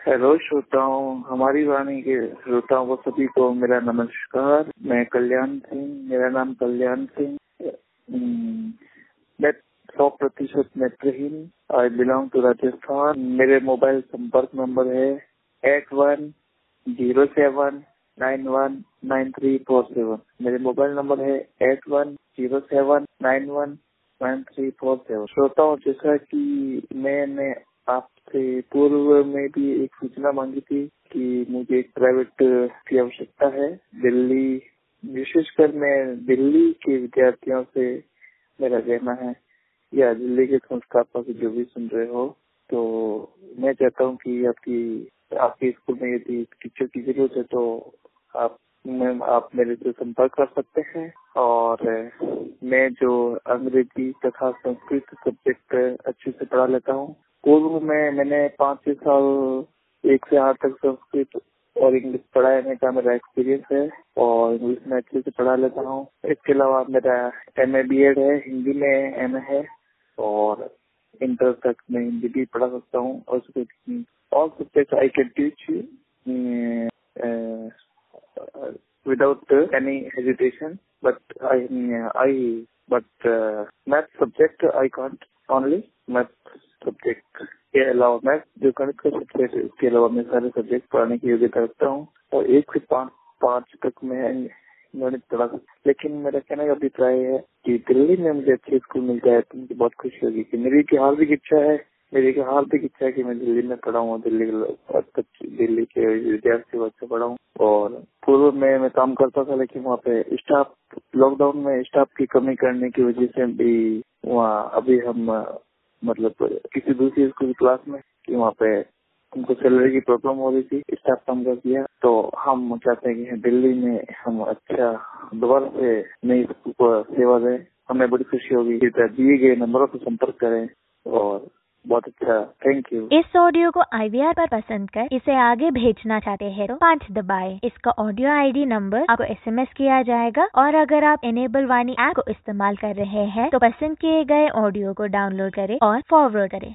Hello श्रोताओं, हमारी वाणी के श्रोताओं को सभी को मेरा नमस्कार। मैं कल्याण सिंह, मेरा नाम कल्याण सिंह। मैं 100% नेत्रहीन। I belong to Rajasthan. मेरे मोबाइल संपर्क नंबर है 8107919347। मेरे मोबाइल नंबर है 8107919347। श्रोताओं, जैसा कि मैंने आपसे पूर्व में भी एक सूचना मांगी थी कि मुझे एक प्राइवेट की आवश्यकता है। दिल्ली, विशेषकर मैं दिल्ली के विद्यार्थियों से मेरा कहना है, या दिल्ली के संस्थापक जो भी सुन रहे हो, तो मैं चाहता हूँ कि आपके स्कूल में यदि टीचर की जरूरत है तो आप मेरे से संपर्क कर सकते हैं। और मैं जो अंग्रेजी तथा संस्कृत सब्जेक्ट अच्छे से पढ़ा लेता हूँ। पूर्व में मैंने 5-6 साल 1 से 8 तक संस्कृत और इंग्लिश पढ़ाने का मेरा एक्सपीरियंस है और इंग्लिश में अच्छे से पढ़ा लेता हूँ। इसके अलावा मेरा MA BEd है, हिंदी में MA है और इंटर तक मैं हिंदी भी पढ़ा सकता हूँ। और all subject I can teach without any hesitation, but math subject I can't, only math subject के अलावा मैं जो गणित का सब्जेक्ट है इसके अलावा मैं सारे सब्जेक्ट पढ़ाने की योग्यता रखता हूँ और 1 से 5 तक मैं गणित पढ़ा सकता। लेकिन मेरा कहने का अभिप्राय है कि दिल्ली में मुझे अच्छी स्कूल मिल जाए तो मुझे बहुत खुशी होगी। कि मेरी एक हार्दिक इच्छा है कि मैं दिल्ली में पढ़ाऊँ, दिल्ली के विद्यार्थी बच्चे पढ़ाऊँ। और पूर्व में मैं काम करता था, लेकिन वहाँ पे लॉकडाउन में स्टाफ की कमी करने की वजह से भी वहाँ अभी हम किसी दूसरी स्कूल की क्लास में कि वहाँ पे हमको सैलरी की प्रॉब्लम हो रही थी, स्टाफ कम कर दिया। तो हम चाहते हैं कि दिल्ली में हम अच्छा दोबारा से नई स्कूल को सेवा दें। हमें बड़ी खुशी होगी। दिए गए नंबरों पर संपर्क करें और बहुत अच्छा, थैंक यू। इस ऑडियो को IVR पर पसंद कर इसे आगे भेजना चाहते हैं तो 5 दबाएं। इसका ऑडियो ID नंबर आपको SMS किया जाएगा। और अगर आप इनेबल वाणी ऐप को इस्तेमाल कर रहे हैं तो पसंद किए गए ऑडियो को डाउनलोड करें और फॉरवर्ड करें।